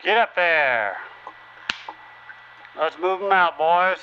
Get up there. Let's move 'em out, boys.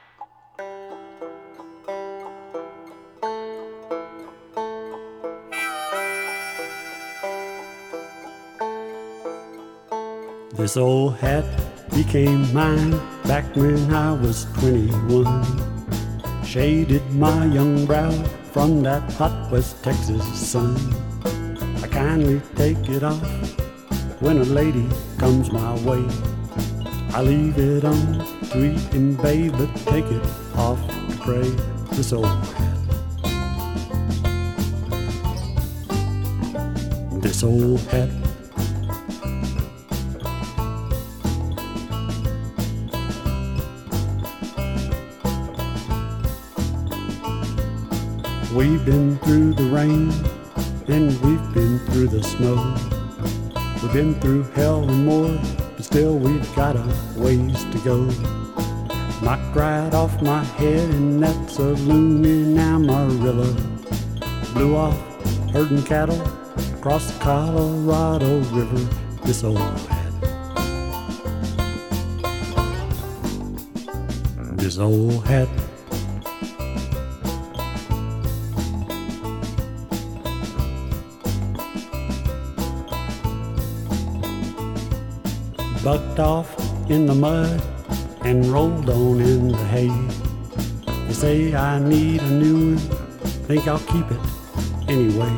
This old hat became mine back when I was 21. Shaded my young brow from that hot West Texas sun. I kindly take it off when a lady comes my way. I leave it on to eat and bathe, but take it off to pray. This old hat. This old hat. We've been through the rain and we've been through the snow. We've been through hell and more, but still we've got a ways to go. Knocked right off my head in that saloon in Amarillo. Blew off herding cattle across the Colorado River. This old hat. This old hat. Bucked off in the mud and rolled on in the hay. They say I need a new one, think I'll keep it anyway.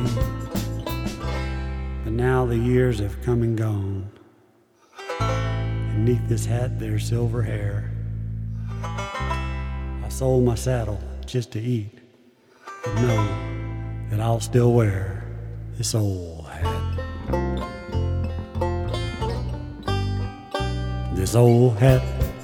But now the years have come and gone. Beneath this hat there's silver hair. I sold my saddle just to eat, but know that I'll still wear this old hat. This old hat.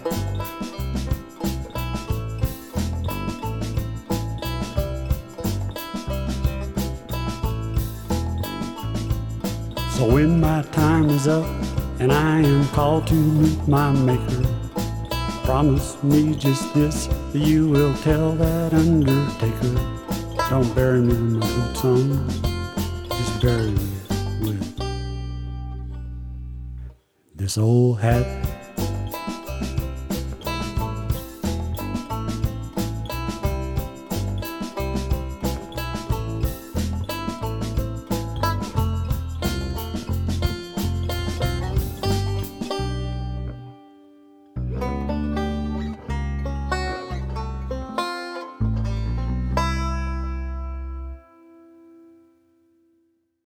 So when my time is up and I am called to meet my maker, promise me just this, that you will tell that undertaker, don't bury me with my boots on, just bury me with this old hat.